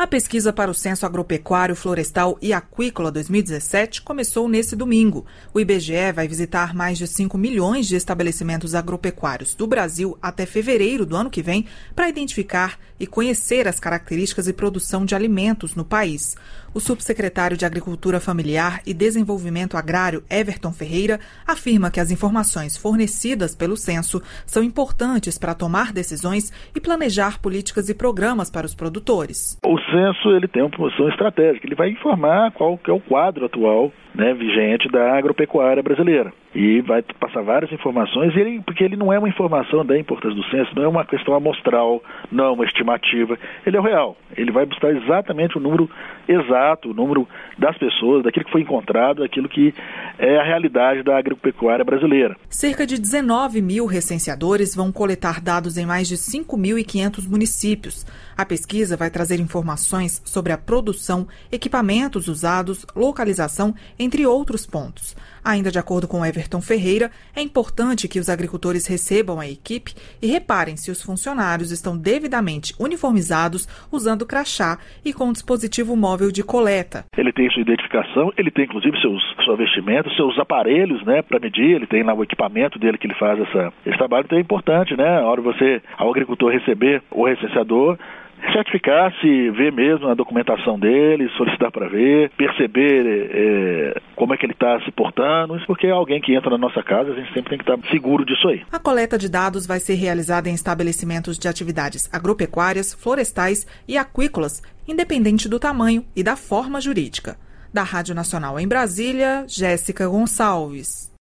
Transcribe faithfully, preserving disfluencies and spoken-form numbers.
A pesquisa para o Censo Agropecuário, Florestal e Aquícola dois mil e dezessete começou nesse domingo. O I B G E vai visitar mais de cinco milhões de estabelecimentos agropecuários do Brasil até fevereiro do ano que vem para identificar e conhecer as características e produção de alimentos no país. O subsecretário de Agricultura Familiar e Desenvolvimento Agrário, Everton Ferreira, afirma que as informações fornecidas pelo censo são importantes para tomar decisões e planejar políticas e programas para os produtores. O censo ele tem uma posição estratégica, ele vai informar qual que é o quadro atual, né, vigente da agropecuária brasileira. E vai passar várias informações, ele, porque ele não é uma informação da importância do censo, não é uma questão amostral, não é uma estimativa, ele é o real. Ele vai buscar exatamente o número exato, o número das pessoas, daquilo que foi encontrado, aquilo que é a realidade da agropecuária brasileira. Cerca de dezenove mil recenseadores vão coletar dados em mais de cinco mil e quinhentos municípios. A pesquisa vai trazer informações sobre a produção, equipamentos usados, localização, entre outros pontos. Ainda de acordo com Everton Ferreira, é importante que os agricultores recebam a equipe e reparem se os funcionários estão devidamente uniformizados, usando crachá e com dispositivo móvel de coleta. Ele tem sua identificação, ele tem inclusive seus, sua vestimenta, seus aparelhos, né, para medir, ele tem lá o equipamento dele que ele faz essa, esse trabalho, então é importante, né, a hora você, ao agricultor receber o recenseador, certificar, se ver mesmo a documentação dele, solicitar para ver, perceber é, como é que ele está se portando, isso porque é alguém que entra na nossa casa, a gente sempre tem que estar seguro disso aí. A coleta de dados vai ser realizada em estabelecimentos de atividades agropecuárias, florestais e aquícolas, independente do tamanho e da forma jurídica. Da Rádio Nacional em Brasília, Jéssica Gonçalves.